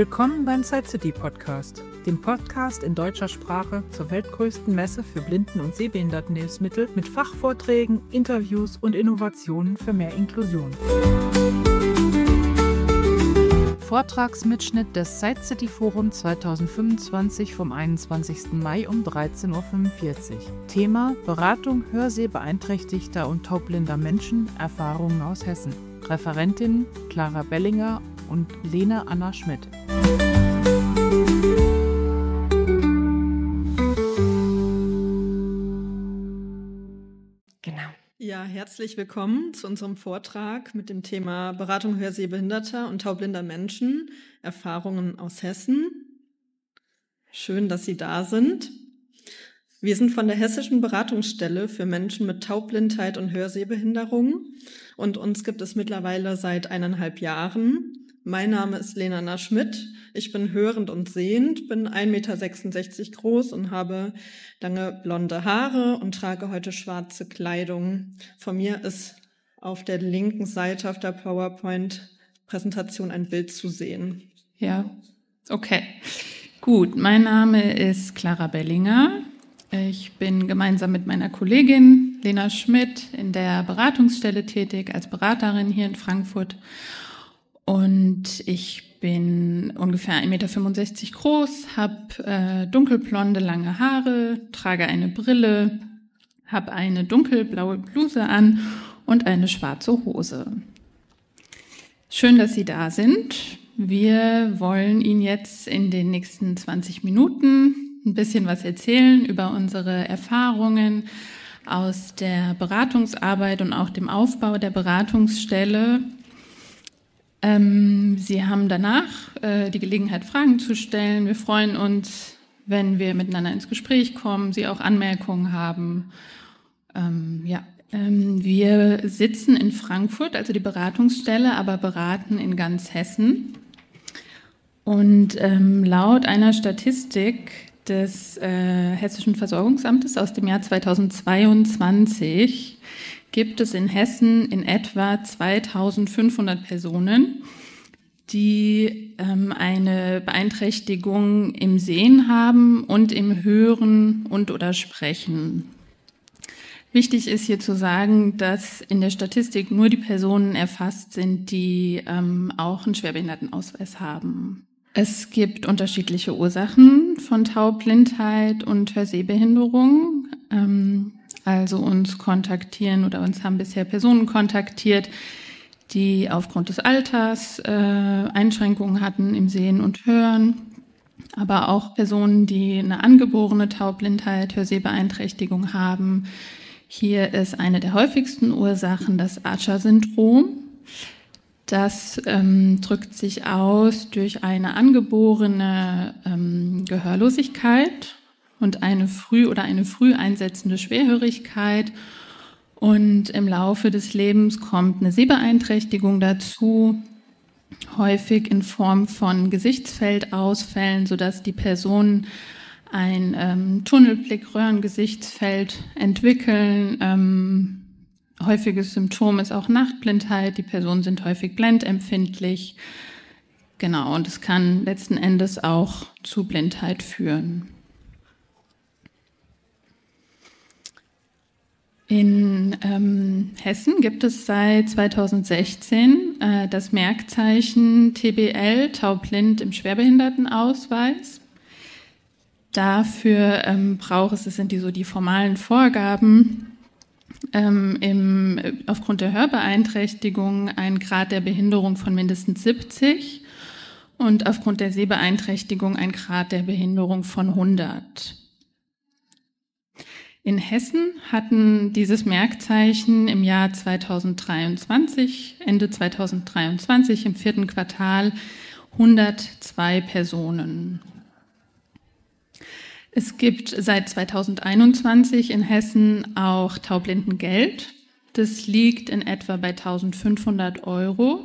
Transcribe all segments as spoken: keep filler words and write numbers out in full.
Willkommen beim Side City Podcast, dem Podcast in deutscher Sprache zur weltgrößten Messe für Blinden- und Sehbehindertenhilfsmittel mit Fachvorträgen, Interviews und Innovationen für mehr Inklusion. Vortragsmitschnitt des Side City Forum zweitausendfünfundzwanzig vom einundzwanzigsten Mai um dreizehn Uhr fünfundvierzig. Thema: Beratung hörsehbeeinträchtigter und taubblinder Menschen, Erfahrungen aus Hessen. Referentinnen Clara Bellinger und Lena Anna Schmidt. Genau. Ja, herzlich willkommen zu unserem Vortrag mit dem Thema Beratung hörsehbehinderter und taubblinder Menschen, Erfahrungen aus Hessen. Schön, dass Sie da sind. Wir sind von der Hessischen Beratungsstelle für Menschen mit Taubblindheit und Hörsehbehinderung und uns gibt es mittlerweile seit eineinhalb Jahren. Mein Name ist Lena Anna Schmidt. Ich bin hörend und sehend, bin ein Meter sechsundsechzig groß und habe lange blonde Haare und trage heute schwarze Kleidung. Von mir ist auf der linken Seite auf der PowerPoint-Präsentation ein Bild zu sehen. Ja, okay. Gut, mein Name ist Clara Bellinger. Ich bin gemeinsam mit meiner Kollegin Lena Schmidt in der Beratungsstelle tätig, als Beraterin hier in Frankfurt. Und ich bin ungefähr ein Meter fünfundsechzig groß, habe äh, dunkelblonde, lange Haare, trage eine Brille, habe eine dunkelblaue Bluse an und eine schwarze Hose. Schön, dass Sie da sind. Wir wollen Ihnen jetzt in den nächsten zwanzig Minuten ein bisschen was erzählen über unsere Erfahrungen aus der Beratungsarbeit und auch dem Aufbau der Beratungsstelle. Ähm, Sie haben danach äh, die Gelegenheit, Fragen zu stellen. Wir freuen uns, wenn wir miteinander ins Gespräch kommen, Sie auch Anmerkungen haben. Ähm, ja, ähm, wir sitzen in Frankfurt, also die Beratungsstelle, aber beraten in ganz Hessen. Und ähm, laut einer Statistik des äh, Hessischen Versorgungsamtes aus dem Jahr zweitausendzweiundzwanzig gibt es in Hessen in etwa zweitausendfünfhundert Personen, die ähm, eine Beeinträchtigung im Sehen haben und im Hören und oder Sprechen. Wichtig ist hier zu sagen, dass in der Statistik nur die Personen erfasst sind, die ähm, auch einen Schwerbehindertenausweis haben. Es gibt unterschiedliche Ursachen von Taubblindheit und Hörsehbehinderung. Ähm, also uns kontaktieren oder uns haben bisher Personen kontaktiert, die aufgrund des Alters äh, Einschränkungen hatten im Sehen und Hören, aber auch Personen, die eine angeborene Taubblindheit, Hörsehbeeinträchtigung haben. Hier ist eine der häufigsten Ursachen das Archer-Syndrom. Das ähm, drückt sich aus durch eine angeborene ähm, Gehörlosigkeit und eine früh oder eine früh einsetzende Schwerhörigkeit. Und im Laufe des Lebens kommt eine Sehbeeinträchtigung dazu, häufig in Form von Gesichtsfeldausfällen, sodass die Personen ein ähm, Tunnelblick, Röhrengesichtsfeld entwickeln. Ähm, häufiges Symptom ist auch Nachtblindheit. Die Personen sind häufig blendempfindlich. Genau, und es kann letzten Endes auch zu Blindheit führen. In ähm, Hessen gibt es seit zweitausendsechzehn äh, das Merkzeichen T B L, taubblind im Schwerbehindertenausweis. Dafür ähm, braucht es, das sind die so die formalen Vorgaben, ähm, im, aufgrund der Hörbeeinträchtigung einen Grad der Behinderung von mindestens siebzig und aufgrund der Sehbeeinträchtigung einen Grad der Behinderung von hundert. In Hessen hatten dieses Merkzeichen im Jahr zweitausenddreiundzwanzig, Ende zweitausenddreiundzwanzig, im vierten Quartal hundertzwei Personen. Es gibt seit zweitausendeinundzwanzig in Hessen auch Taubblindengeld. Das liegt in etwa bei eintausendfünfhundert Euro.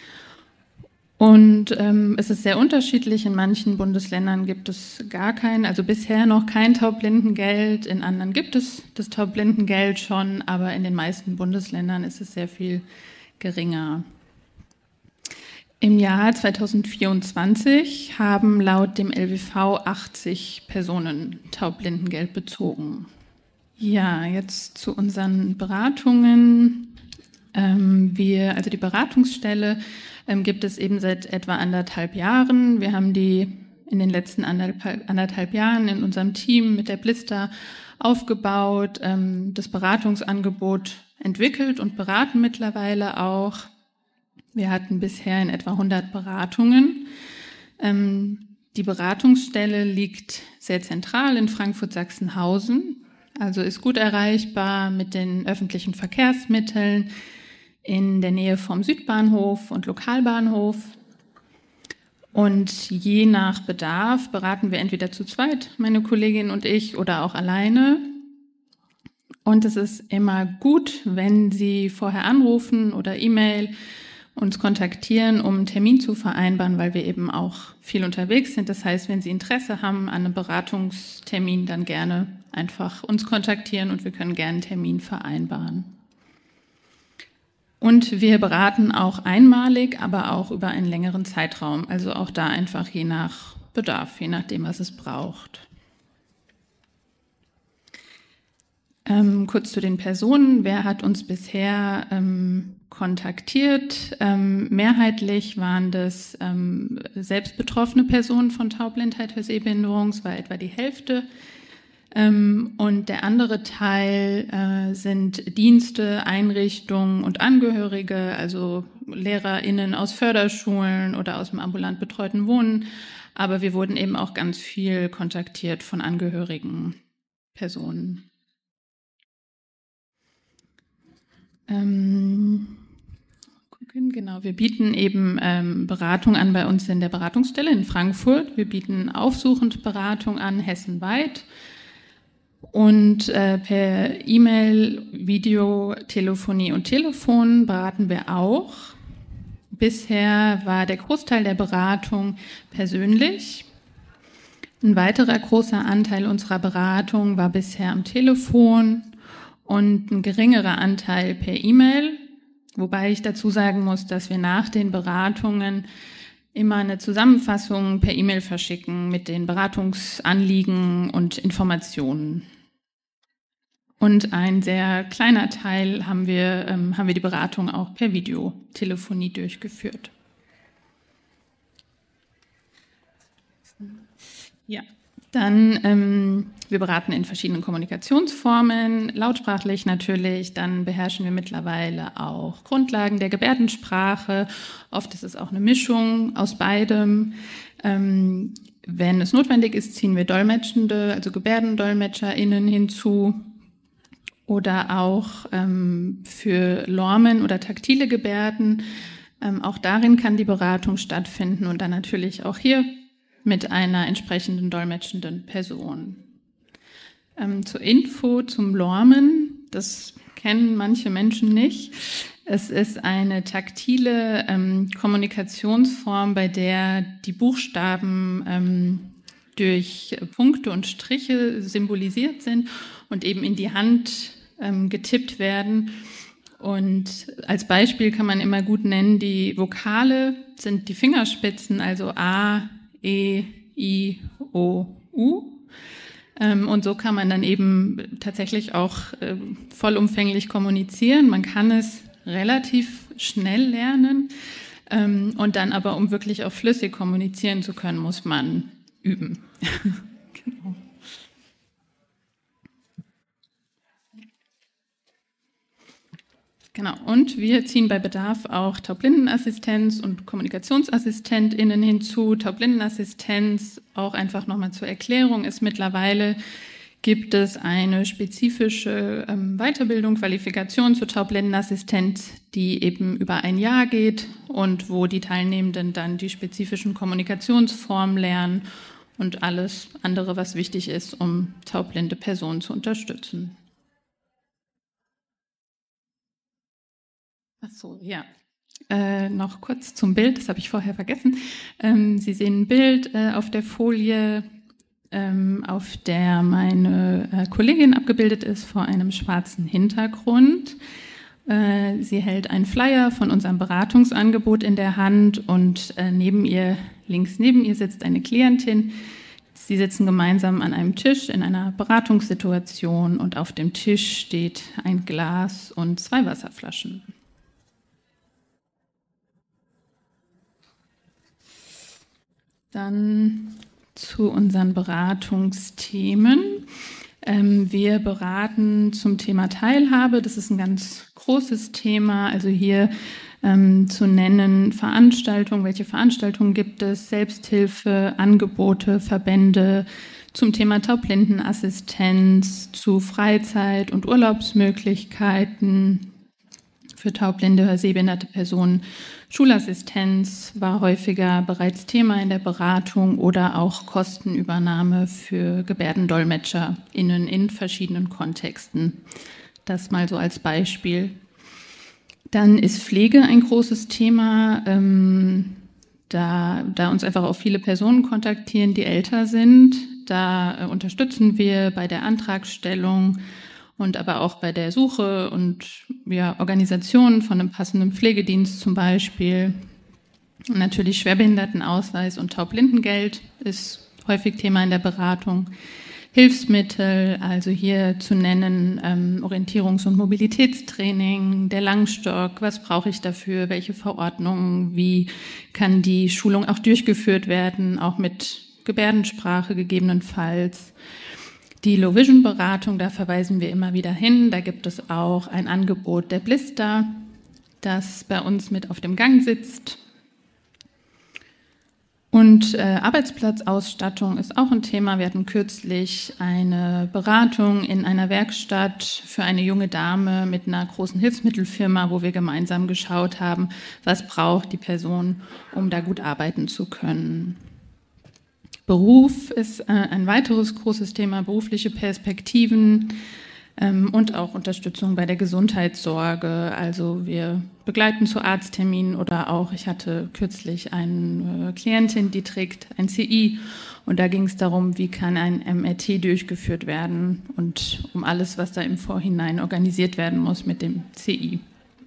Und ähm, es ist sehr unterschiedlich. In manchen Bundesländern gibt es gar kein, also bisher noch kein Taubblindengeld. In anderen gibt es das Taubblindengeld schon, aber in den meisten Bundesländern ist es sehr viel geringer. Im Jahr zweitausendvierundzwanzig haben laut dem L W V achtzig Personen Taubblindengeld bezogen. Ja, jetzt zu unseren Beratungen. Ähm, wir, also die Beratungsstelle ähm, gibt es eben seit etwa anderthalb Jahren. Wir haben die in den letzten anderthalb, anderthalb Jahren in unserem Team mit der Blister aufgebaut, ähm, das Beratungsangebot entwickelt und beraten mittlerweile auch. Wir hatten bisher in etwa hundert Beratungen. Ähm, die Beratungsstelle liegt sehr zentral in Frankfurt-Sachsenhausen, also ist gut erreichbar mit den öffentlichen Verkehrsmitteln in der Nähe vom Südbahnhof und Lokalbahnhof. Und je nach Bedarf beraten wir entweder zu zweit, meine Kollegin und ich, oder auch alleine. Und es ist immer gut, wenn Sie vorher anrufen oder E-Mail uns kontaktieren, um einen Termin zu vereinbaren, weil wir eben auch viel unterwegs sind. Das heißt, wenn Sie Interesse haben an einem Beratungstermin, dann gerne einfach uns kontaktieren und wir können gerne einen Termin vereinbaren. Und wir beraten auch einmalig, aber auch über einen längeren Zeitraum. Also auch da einfach je nach Bedarf, je nachdem, was es braucht. Ähm, kurz zu den Personen. Wer hat uns bisher ähm, kontaktiert? Ähm, mehrheitlich waren das ähm, selbst betroffene Personen von Taubblindheit, Hörsehbehinderung, es war etwa die Hälfte. Ähm, und der andere Teil äh, sind Dienste, Einrichtungen und Angehörige, also LehrerInnen aus Förderschulen oder aus dem ambulant betreuten Wohnen. Aber wir wurden eben auch ganz viel kontaktiert von angehörigen Personen. Ähm, gucken, genau, wir bieten eben ähm, Beratung an bei uns in der Beratungsstelle in Frankfurt. Wir bieten aufsuchend Beratung an, hessenweit. Und äh, per E-Mail, Video, Telefonie und Telefon beraten wir auch. Bisher war der Großteil der Beratung persönlich. Ein weiterer großer Anteil unserer Beratung war bisher am Telefon und ein geringerer Anteil per E-Mail, wobei ich dazu sagen muss, dass wir nach den Beratungen immer eine Zusammenfassung per E-Mail verschicken mit den Beratungsanliegen und Informationen. Und ein sehr kleiner Teil haben wir, ähm, haben wir die Beratung auch per Videotelefonie durchgeführt. Ja, dann, ähm, wir beraten in verschiedenen Kommunikationsformen, lautsprachlich natürlich, dann beherrschen wir mittlerweile auch Grundlagen der Gebärdensprache. Oft ist es auch eine Mischung aus beidem. Ähm, wenn es notwendig ist, ziehen wir Dolmetschende, also GebärdendolmetscherInnen hinzu. Oder auch ähm, für Lormen oder taktile Gebärden. Ähm, auch darin kann die Beratung stattfinden und dann natürlich auch hier mit einer entsprechenden dolmetschenden Person. Ähm, zur Info zum Lormen, das kennen manche Menschen nicht. Es ist eine taktile ähm, Kommunikationsform, bei der die Buchstaben ähm, durch Punkte und Striche symbolisiert sind und eben in die Hand ähm, getippt werden. Und als Beispiel kann man immer gut nennen, die Vokale sind die Fingerspitzen, also A, E, I, O, U. Ähm, und so kann man dann eben tatsächlich auch äh, vollumfänglich kommunizieren. Man kann es relativ schnell lernen. Ähm, und dann aber, um wirklich auch flüssig kommunizieren zu können, muss man üben. Genau. Genau, und wir ziehen bei Bedarf auch Taubblindenassistenz und KommunikationsassistentInnen hinzu. Taubblindenassistenz, auch einfach nochmal zur Erklärung, ist mittlerweile, gibt es eine spezifische ähm, Weiterbildung, Qualifikation zur Taubblindenassistenz, die eben über ein Jahr geht und wo die Teilnehmenden dann die spezifischen Kommunikationsformen lernen und alles andere, was wichtig ist, um taubblinde Personen zu unterstützen. Ach so, ja. Äh, noch kurz zum Bild, das habe ich vorher vergessen. Ähm, Sie sehen ein Bild äh, auf der Folie, ähm, auf der meine äh, Kollegin abgebildet ist vor einem schwarzen Hintergrund. Äh, sie hält einen Flyer von unserem Beratungsangebot in der Hand und äh, neben ihr, links neben ihr sitzt eine Klientin. Sie sitzen gemeinsam an einem Tisch in einer Beratungssituation und auf dem Tisch steht ein Glas und zwei Wasserflaschen. Dann zu unseren Beratungsthemen. Ähm, wir beraten zum Thema Teilhabe. Das ist ein ganz großes Thema. Also hier ähm, zu nennen Veranstaltungen. Welche Veranstaltungen gibt es? Selbsthilfe, Angebote, Verbände zum Thema Taubblindenassistenz, zu Freizeit- und Urlaubsmöglichkeiten für taubblinde, hörsehbehinderte Personen. Schulassistenz war häufiger bereits Thema in der Beratung oder auch Kostenübernahme für GebärdendolmetscherInnen in verschiedenen Kontexten. Das mal so als Beispiel. Dann ist Pflege ein großes Thema, ähm, da, da uns einfach auch viele Personen kontaktieren, die älter sind. Da äh, unterstützen wir bei der Antragstellung und aber auch bei der Suche und ja, Organisation von einem passenden Pflegedienst zum Beispiel. Und natürlich Schwerbehindertenausweis und Taubblindengeld ist häufig Thema in der Beratung. Hilfsmittel, also hier zu nennen ähm, Orientierungs- und Mobilitätstraining, der Langstock, was brauche ich dafür, welche Verordnungen, wie kann die Schulung auch durchgeführt werden, auch mit Gebärdensprache gegebenenfalls. Die Low-Vision-Beratung, da verweisen wir immer wieder hin. Da gibt es auch ein Angebot der Blister, das bei uns mit auf dem Gang sitzt. Und äh, Arbeitsplatzausstattung ist auch ein Thema. Wir hatten kürzlich eine Beratung in einer Werkstatt für eine junge Dame mit einer großen Hilfsmittelfirma, wo wir gemeinsam geschaut haben, was braucht die Person, um da gut arbeiten zu können. Beruf ist äh, ein weiteres großes Thema, berufliche Perspektiven ähm, und auch Unterstützung bei der Gesundheitssorge. Also wir begleiten zu Arztterminen oder auch, ich hatte kürzlich eine äh, Klientin, die trägt ein C I und da ging es darum, wie kann ein M R T durchgeführt werden und um alles, was da im Vorhinein organisiert werden muss mit dem C I.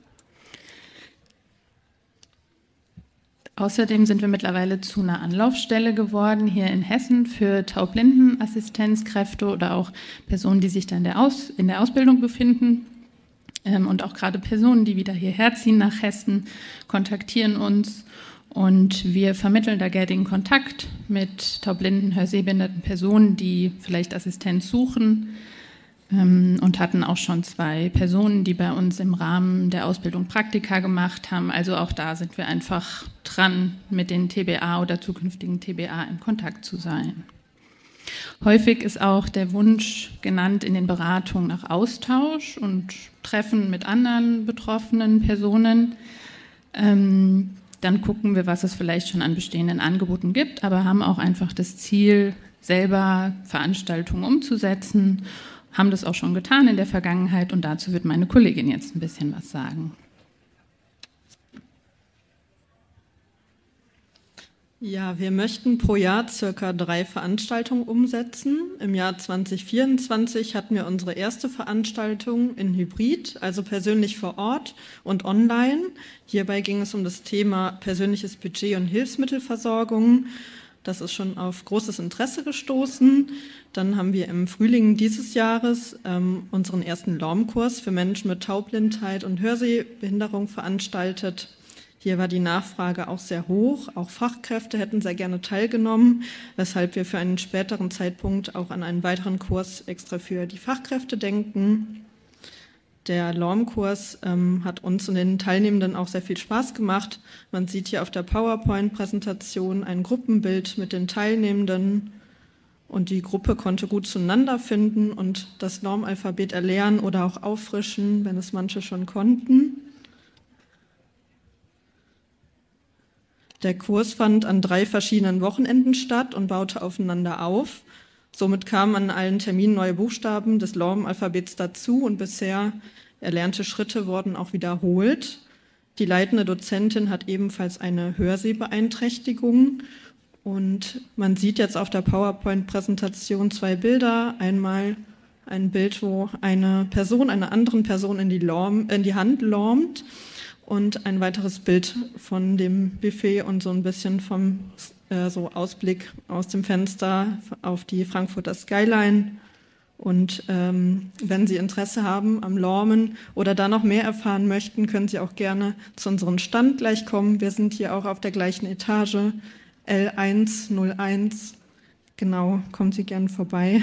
Außerdem sind wir mittlerweile zu einer Anlaufstelle geworden hier in Hessen für Taubblindenassistenzkräfte oder auch Personen, die sich da in der, Aus, in der Ausbildung befinden. Ähm, und auch gerade Personen, die wieder hierher ziehen nach Hessen, kontaktieren uns. Und wir vermitteln da gerne den Kontakt mit taubblinden, hörsehbehinderten Personen, die vielleicht Assistenz suchen. Und hatten auch schon zwei Personen, die bei uns im Rahmen der Ausbildung Praktika gemacht haben. Also auch da sind wir einfach dran, mit den T B A oder zukünftigen T B A in Kontakt zu sein. Häufig ist auch der Wunsch genannt in den Beratungen nach Austausch und Treffen mit anderen betroffenen Personen. Ähm, dann gucken wir, was es vielleicht schon an bestehenden Angeboten gibt, aber haben auch einfach das Ziel, selber Veranstaltungen umzusetzen, haben das auch schon getan in der Vergangenheit und dazu wird meine Kollegin jetzt ein bisschen was sagen. Ja, wir möchten pro Jahr circa drei Veranstaltungen umsetzen. Im Jahr zwanzig vierundzwanzig hatten wir unsere erste Veranstaltung in Hybrid, also persönlich vor Ort und online. Hierbei ging es um das Thema persönliches Budget und Hilfsmittelversorgung. Das ist schon auf großes Interesse gestoßen. Dann haben wir im Frühling dieses Jahres ähm, unseren ersten L O M-Kurs für Menschen mit Taubblindheit und Hörsehbehinderung veranstaltet. Hier war die Nachfrage auch sehr hoch. Auch Fachkräfte hätten sehr gerne teilgenommen, weshalb wir für einen späteren Zeitpunkt auch an einen weiteren Kurs extra für die Fachkräfte denken. Der L O M-Kurs ähm, hat uns und den Teilnehmenden auch sehr viel Spaß gemacht. Man sieht hier auf der PowerPoint-Präsentation ein Gruppenbild mit den Teilnehmenden und die Gruppe konnte gut zueinander finden und das Normalphabet erlernen oder auch auffrischen, wenn es manche schon konnten. Der Kurs fand an drei verschiedenen Wochenenden statt und baute aufeinander auf. Somit kamen an allen Terminen neue Buchstaben des L O M-Alphabets dazu und bisher erlernte Schritte wurden auch wiederholt. Die leitende Dozentin hat ebenfalls eine Hörsehbeeinträchtigung und man sieht jetzt auf der PowerPoint-Präsentation zwei Bilder. Einmal ein Bild, wo eine Person einer anderen Person in die, Lorm, in die Hand lormt und ein weiteres Bild von dem Buffet und so ein bisschen vom äh, so Ausblick aus dem Fenster auf die Frankfurter Skyline. Und ähm, wenn Sie Interesse haben am Lormen oder da noch mehr erfahren möchten, können Sie auch gerne zu unserem Stand gleich kommen. Wir sind hier auch auf der gleichen Etage, L eins null eins. Genau, kommen Sie gerne vorbei.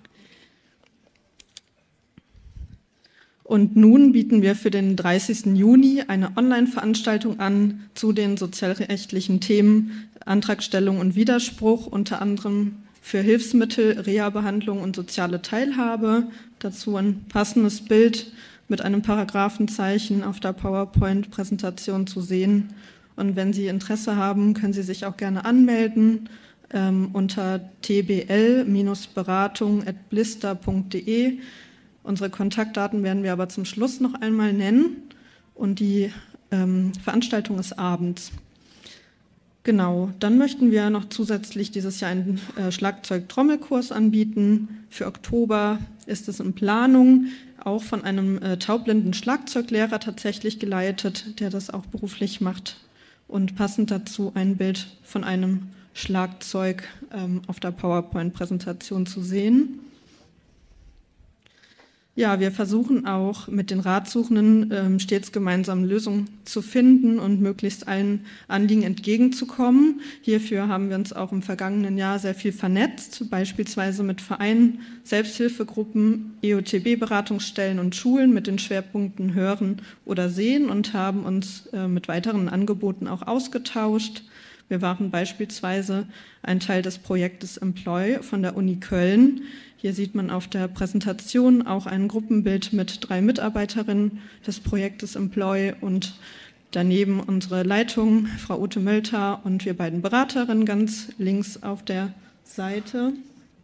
Und nun bieten wir für den dreißigsten Juni eine Online-Veranstaltung an zu den sozialrechtlichen Themen Antragstellung und Widerspruch, unter anderem für Hilfsmittel, Reha-Behandlung und soziale Teilhabe. Dazu ein passendes Bild mit einem Paragraphenzeichen auf der PowerPoint-Präsentation zu sehen. Und wenn Sie Interesse haben, können Sie sich auch gerne anmelden ähm, unter t b l beratung at blister punkt d e. Unsere Kontaktdaten werden wir aber zum Schluss noch einmal nennen. Und die ähm, Veranstaltung ist abends. Genau, dann möchten wir noch zusätzlich dieses Jahr einen äh, Schlagzeug-Trommelkurs anbieten. Für Oktober ist es in Planung, auch von einem äh, taubblinden Schlagzeuglehrer tatsächlich geleitet, der das auch beruflich macht. Und passend dazu ein Bild von einem Schlagzeug ähm, auf der PowerPoint-Präsentation zu sehen. Ja, wir versuchen auch mit den Ratsuchenden ähm, stets gemeinsam Lösungen zu finden und möglichst allen Anliegen entgegenzukommen. Hierfür haben wir uns auch im vergangenen Jahr sehr viel vernetzt, beispielsweise mit Vereinen, Selbsthilfegruppen, E O T B-Beratungsstellen und Schulen mit den Schwerpunkten Hören oder Sehen und haben uns äh, mit weiteren Angeboten auch ausgetauscht. Wir waren beispielsweise ein Teil des Projektes Employ von der Uni Köln. Hier sieht man auf der Präsentation auch ein Gruppenbild mit drei Mitarbeiterinnen des Projektes Employ und daneben unsere Leitung, Frau Ute Mölter und wir beiden Beraterinnen ganz links auf der Seite.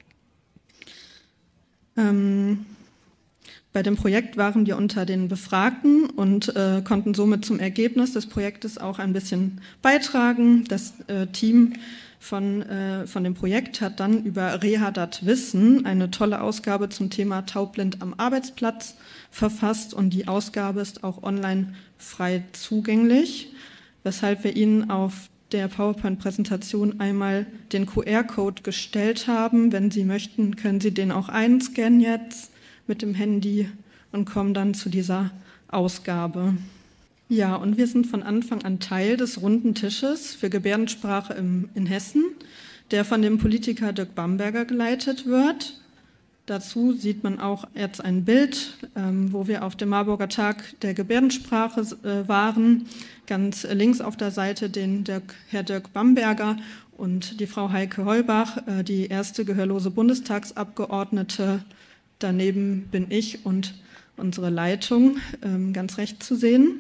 Ähm, bei dem Projekt waren wir unter den Befragten und äh, konnten somit zum Ergebnis des Projektes auch ein bisschen beitragen. Das äh, Team Von, äh, von dem Projekt hat dann über Reha.dat Wissen eine tolle Ausgabe zum Thema Taubblind am Arbeitsplatz verfasst und die Ausgabe ist auch online frei zugänglich, weshalb wir Ihnen auf der PowerPoint-Präsentation einmal den Q R-Code gestellt haben. Wenn Sie möchten, können Sie den auch einscannen jetzt mit dem Handy und kommen dann zu dieser Ausgabe. Ja, und wir sind von Anfang an Teil des runden Tisches für Gebärdensprache im, in Hessen, der von dem Politiker Dirk Bamberger geleitet wird. Dazu sieht man auch jetzt ein Bild, ähm, wo wir auf dem Marburger Tag der Gebärdensprache äh, waren. Ganz links auf der Seite den Dirk, Herr Dirk Bamberger und die Frau Heike Heubach, äh, die erste gehörlose Bundestagsabgeordnete. Daneben bin ich und unsere Leitung ähm, ganz rechts zu sehen.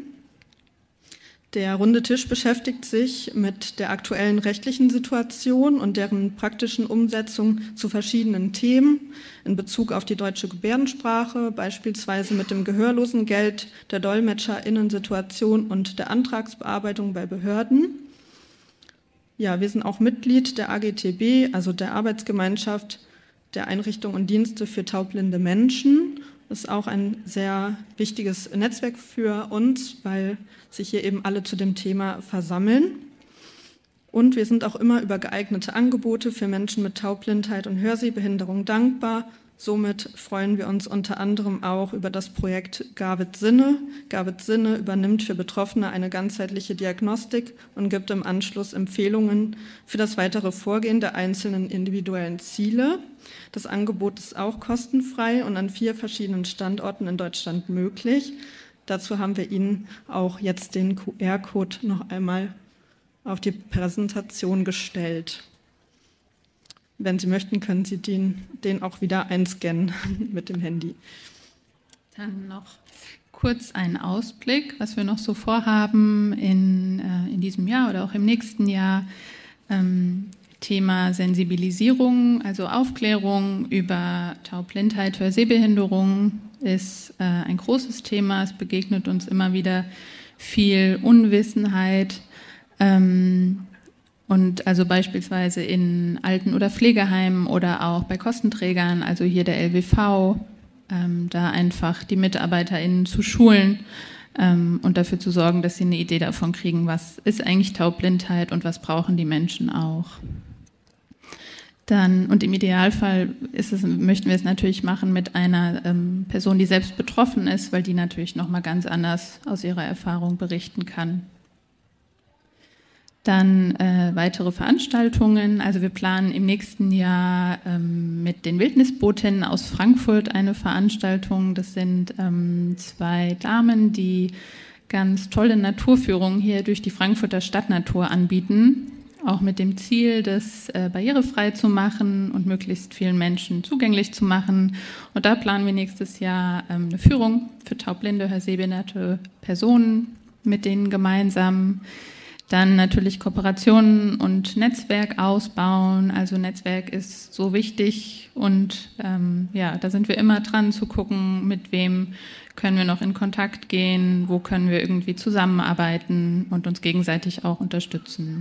Der runde Tisch beschäftigt sich mit der aktuellen rechtlichen Situation und deren praktischen Umsetzung zu verschiedenen Themen in Bezug auf die deutsche Gebärdensprache, beispielsweise mit dem Gehörlosengeld, der DolmetscherInnen-Situation und der Antragsbearbeitung bei Behörden. Ja, wir sind auch Mitglied der A G T B, also der Arbeitsgemeinschaft der Einrichtungen und Dienste für taubblinde Menschen. Das ist auch ein sehr wichtiges Netzwerk für uns, weil sich hier eben alle zu dem Thema versammeln. Und wir sind auch immer über geeignete Angebote für Menschen mit Taubblindheit und Hörsehbehinderung dankbar. Somit freuen wir uns unter anderem auch über das Projekt Gavit Sinne. Gavit Sinne übernimmt für Betroffene eine ganzheitliche Diagnostik und gibt im Anschluss Empfehlungen für das weitere Vorgehen der einzelnen individuellen Ziele. Das Angebot ist auch kostenfrei und an vier verschiedenen Standorten in Deutschland möglich. Dazu haben wir Ihnen auch jetzt den Q R-Code noch einmal auf die Präsentation gestellt. Wenn Sie möchten, können Sie den, den auch wieder einscannen mit dem Handy. Dann noch kurz einen Ausblick, was wir noch so vorhaben in, äh, in diesem Jahr oder auch im nächsten Jahr. Ähm, Thema Sensibilisierung, also Aufklärung über Taubblindheit, Hörsehbehinderung ist äh, ein großes Thema. Es begegnet uns immer wieder viel Unwissenheit. Ähm, Und also beispielsweise in Alten- oder Pflegeheimen oder auch bei Kostenträgern, also hier der L W V, ähm, da einfach die MitarbeiterInnen zu schulen ähm, und dafür zu sorgen, dass sie eine Idee davon kriegen, was ist eigentlich Taubblindheit und was brauchen die Menschen auch. Dann, und im Idealfall ist es, möchten wir es natürlich machen mit einer ähm, Person, die selbst betroffen ist, weil die natürlich nochmal ganz anders aus ihrer Erfahrung berichten kann. Dann äh, weitere Veranstaltungen. Also wir planen im nächsten Jahr ähm, mit den Wildnisbotinnen aus Frankfurt eine Veranstaltung. Das sind ähm, zwei Damen, die ganz tolle Naturführungen hier durch die Frankfurter Stadtnatur anbieten. Auch mit dem Ziel, das äh, barrierefrei zu machen und möglichst vielen Menschen zugänglich zu machen. Und da planen wir nächstes Jahr ähm, eine Führung für taubblinde, hörsehbehinderte Personen mit denen gemeinsam. Dann natürlich Kooperationen und Netzwerk ausbauen. Also Netzwerk ist so wichtig und ähm, ja, da sind wir immer dran zu gucken, mit wem können wir noch in Kontakt gehen, wo können wir irgendwie zusammenarbeiten und uns gegenseitig auch unterstützen.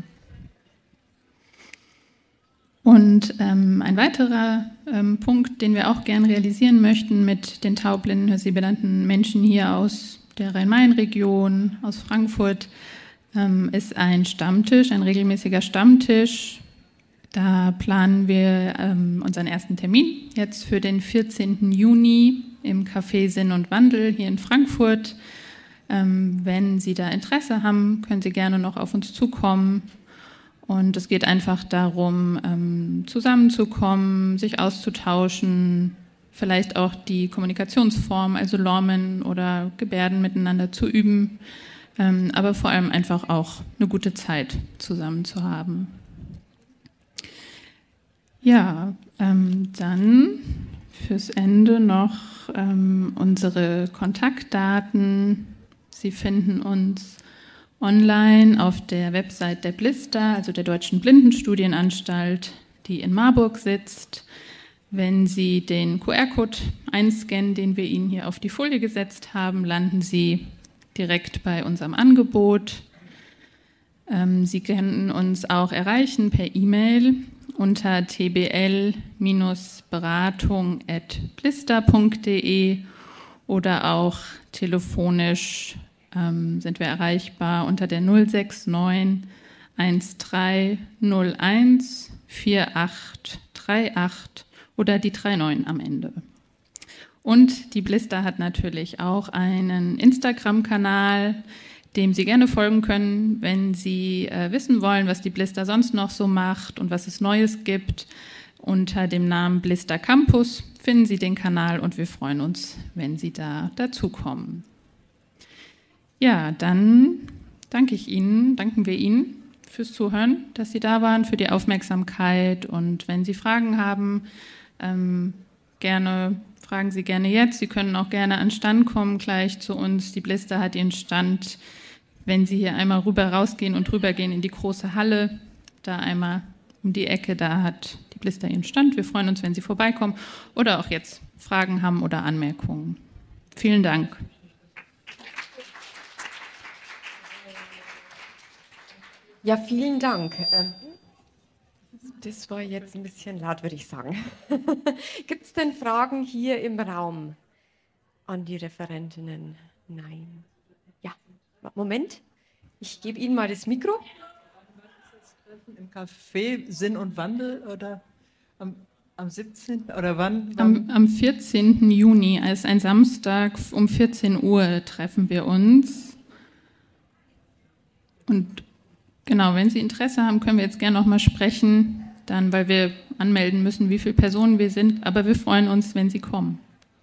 Und ähm, ein weiterer ähm, Punkt, den wir auch gern realisieren möchten mit den taubblinden, hörsehbehinderten Menschen hier aus der Rhein-Main-Region, aus Frankfurt, ähm, ist ein Stammtisch, ein regelmäßiger Stammtisch. Da planen wir ähm, unseren ersten Termin jetzt für den vierzehnten Juni im Café Sinn und Wandel hier in Frankfurt. Ähm, wenn Sie da Interesse haben, können Sie gerne noch auf uns zukommen. Und es geht einfach darum, ähm, zusammenzukommen, sich auszutauschen, vielleicht auch die Kommunikationsform, also Lormen oder Gebärden miteinander zu üben, ähm, aber vor allem einfach auch eine gute Zeit zusammen zu haben. Ja, ähm, dann fürs Ende noch ähm, unsere Kontaktdaten. Sie finden uns online auf der Website der Blister, also der Deutschen Blindenstudienanstalt, die in Marburg sitzt. Wenn Sie den Q R-Code einscannen, den wir Ihnen hier auf die Folie gesetzt haben, landen Sie direkt bei unserem Angebot. Ähm, Sie können uns auch erreichen per E-Mail unter t b l beratung at blister punkt d e oder auch telefonisch ähm, sind wir erreichbar unter der null sechs neun eins drei null eins vier acht drei acht oder die drei neun am Ende. Und die Blister hat natürlich auch einen Instagram-Kanal, dem Sie gerne folgen können, wenn Sie äh, wissen wollen, was die Blister sonst noch so macht und was es Neues gibt. Unter dem Namen Blister Campus finden Sie den Kanal und wir freuen uns, wenn Sie da dazukommen. Ja, dann danke ich Ihnen, danken wir Ihnen fürs Zuhören, dass Sie da waren, für die Aufmerksamkeit. Und wenn Sie Fragen haben, ähm, gerne fragen Sie gerne jetzt. Sie können auch gerne an den Stand kommen gleich zu uns. Die Blister hat ihren Stand, wenn Sie hier einmal rüber rausgehen und rübergehen in die große Halle, da einmal um die Ecke, da hat die Blister ihren Stand. Wir freuen uns, wenn Sie vorbeikommen oder auch jetzt Fragen haben oder Anmerkungen. Vielen Dank. Ja, vielen Dank. Das war jetzt ein bisschen laut, würde ich sagen. Gibt es denn Fragen hier im Raum an die Referentinnen? Nein. Ja, Moment. Ich gebe Ihnen mal das Mikro. Im Café Sinn und Wandel oder am, am siebzehnten oder wann? Am, am vierzehnten Juni, als ein Samstag um vierzehn Uhr treffen wir uns. Und genau, wenn Sie Interesse haben, können wir jetzt gerne noch mal sprechen, dann, weil wir anmelden müssen, wie viele Personen wir sind, aber wir freuen uns, wenn Sie kommen.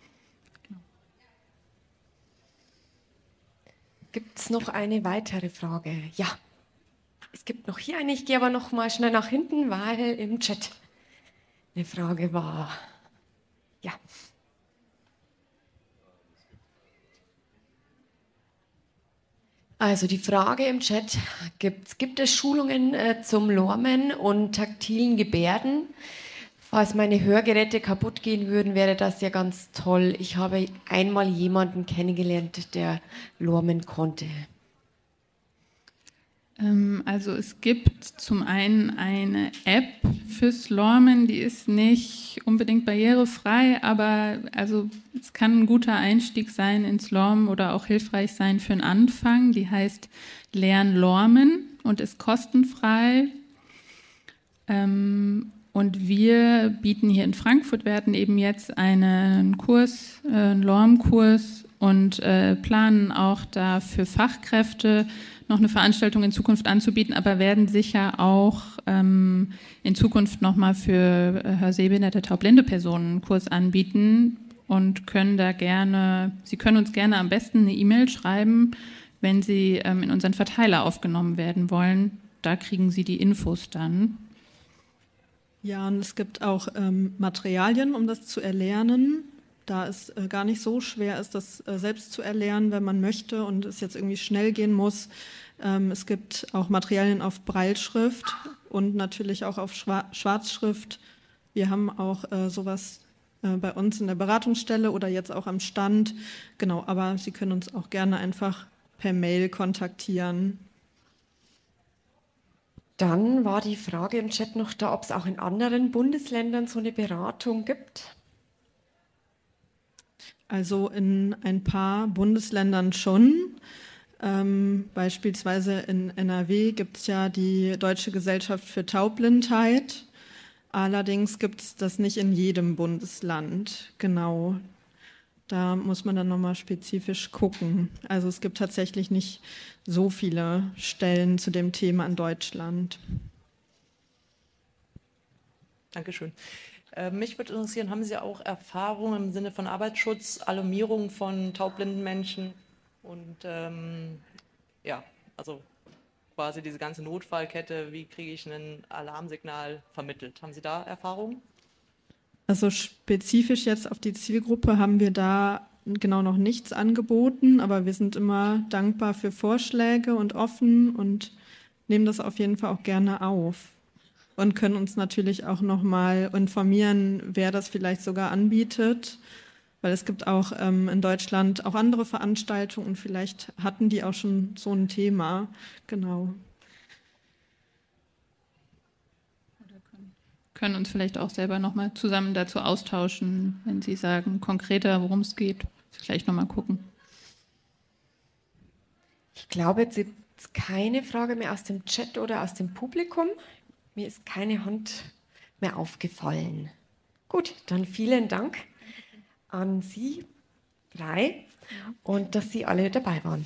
Gibt es noch eine weitere Frage? Ja, es gibt noch hier eine. Ich gehe aber noch mal schnell nach hinten, weil im Chat eine Frage war. Ja. Also die Frage im Chat, gibt, gibt es Schulungen äh, zum Lormen und taktilen Gebärden? Falls meine Hörgeräte kaputt gehen würden, wäre das ja ganz toll. Ich habe einmal jemanden kennengelernt, der Lormen konnte. Also es gibt zum einen eine App für Slormen, die ist nicht unbedingt barrierefrei, aber also es kann ein guter Einstieg sein in Slorm oder auch hilfreich sein für einen Anfang. Die heißt Lern Lormen und ist kostenfrei. Und wir bieten hier in Frankfurt, wir hatten eben jetzt einen Kurs, einen Lorm-Kurs und planen auch da für Fachkräfte noch eine Veranstaltung in Zukunft anzubieten, aber werden sicher auch ähm, in Zukunft nochmal für äh, hörsehbehinderte, taubblinde Personen einen Kurs anbieten und können da gerne, Sie können uns gerne am besten eine E-Mail schreiben, wenn Sie ähm, in unseren Verteiler aufgenommen werden wollen. Da kriegen Sie die Infos dann. Ja, und es gibt auch ähm, Materialien, um das zu erlernen. Da es äh, gar nicht so schwer ist, das äh, selbst zu erlernen, wenn man möchte und es jetzt irgendwie schnell gehen muss. Ähm, es gibt auch Materialien auf Brailleschrift und natürlich auch auf Schwa- Schwarzschrift. Wir haben auch äh, sowas äh, bei uns in der Beratungsstelle oder jetzt auch am Stand. Genau, aber Sie können uns auch gerne einfach per Mail kontaktieren. Dann war die Frage im Chat noch da, ob es auch in anderen Bundesländern so eine Beratung gibt. Also in ein paar Bundesländern schon. Ähm, beispielsweise in N R W gibt es ja die Deutsche Gesellschaft für Taubblindheit. Allerdings gibt es das nicht in jedem Bundesland. Genau. Da muss man dann nochmal spezifisch gucken. Also es gibt tatsächlich nicht so viele Stellen zu dem Thema in Deutschland. Dankeschön. Mich würde interessieren, haben Sie auch Erfahrungen im Sinne von Arbeitsschutz, Alarmierung von taubblinden Menschen und ähm, ja, also quasi diese ganze Notfallkette, wie kriege ich ein Alarmsignal vermittelt? Haben Sie da Erfahrungen? Also spezifisch jetzt auf die Zielgruppe haben wir da genau noch nichts angeboten, aber wir sind immer dankbar für Vorschläge und offen und nehmen das auf jeden Fall auch gerne auf. Und können uns natürlich auch nochmal informieren, wer das vielleicht sogar anbietet, weil es gibt auch ähm, in Deutschland auch andere Veranstaltungen und vielleicht hatten die auch schon so ein Thema. Genau. Oder können, können uns vielleicht auch selber nochmal zusammen dazu austauschen, wenn Sie sagen, konkreter, worum es geht. Vielleicht nochmal gucken. Ich glaube, jetzt gibt es keine Frage mehr aus dem Chat oder aus dem Publikum. Mir ist keine Hand mehr aufgefallen. Gut, dann vielen Dank an Sie drei und dass Sie alle dabei waren.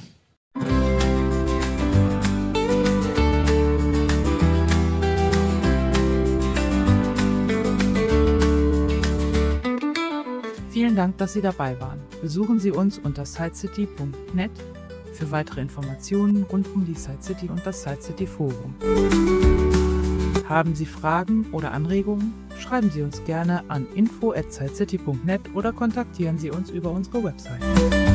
Vielen Dank, dass Sie dabei waren. Besuchen Sie uns unter sidecity punkt net für weitere Informationen rund um die SciCity und das SciCity Forum. Haben Sie Fragen oder Anregungen? Schreiben Sie uns gerne an info at sidecity punkt net oder kontaktieren Sie uns über unsere Website.